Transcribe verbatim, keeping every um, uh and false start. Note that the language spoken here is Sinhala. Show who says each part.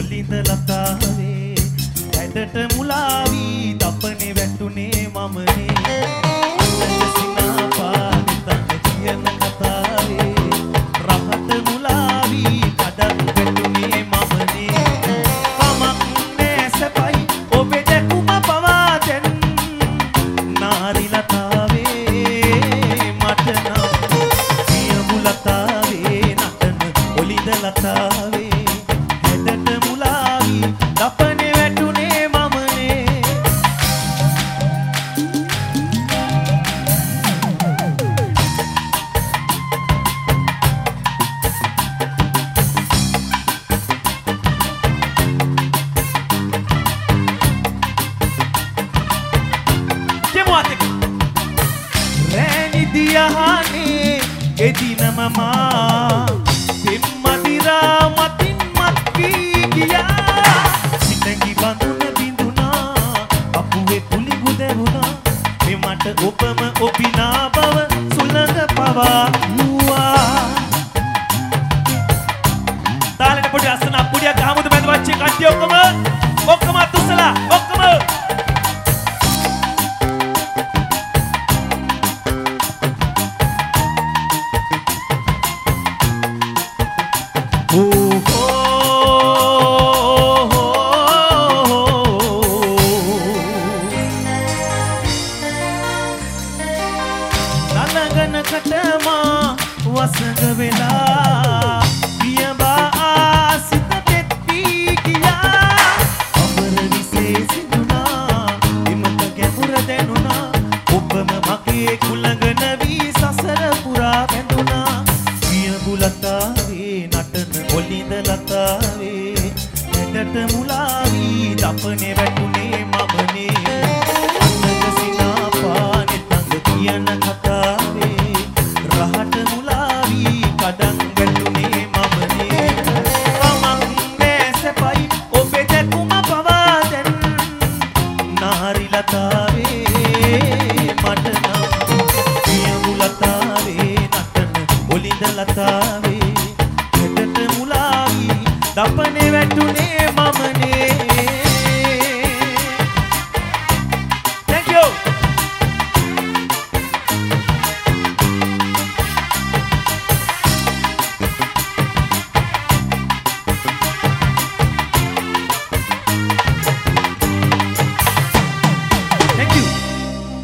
Speaker 1: ඔලින්ද ලතාවේ ඇඩට මුලාවී දපනේ වැටුනේ මමනේ අන්නට සිනා පාවිතන් කියන කතාවේ රහට මුලාවී කඩක් වැටුනේ මමනේ කමක් නෑ සැපයි ඔබේ දැකුම පවා දැන් නාරි ලතාවේ මට නම් පියමු ලතාවේ නටන ඔලින්ද ලතාවේ ඇඩට මුලාවී දපනේ වැටුනේ මමනේ රැනිදියහනේ එදිනම මා පෙම්මදිරා මතින් මත් වී ගියා සිතකි බඳුන බිඳුනා අපුවේ කුලිගු දෙවුනා මෙමට ඔබම ඔබිනා බව සුළඟ පවා වූවා තාලෙට පොඩි අස්සන අප්පුඩියක් ගහමුද මැද වච්චේ කට්ටිය ඔක්කොම ඔක්කොම අතුස්සලා ඔක්කොම කටමා වසඟ වෙලා පියඹා ආසිත තෙත්වී ගියා අමර විශේෂිදුනා එමත ගැඹුර දැනුණා ඔබම මගේ කුළඟ නවී සසර පුරා බැඳුණා පියඹු ලතාවේ නටන ඔලින්ද ලතාවේ ඇඩට මුලාවී දපනේ වැටු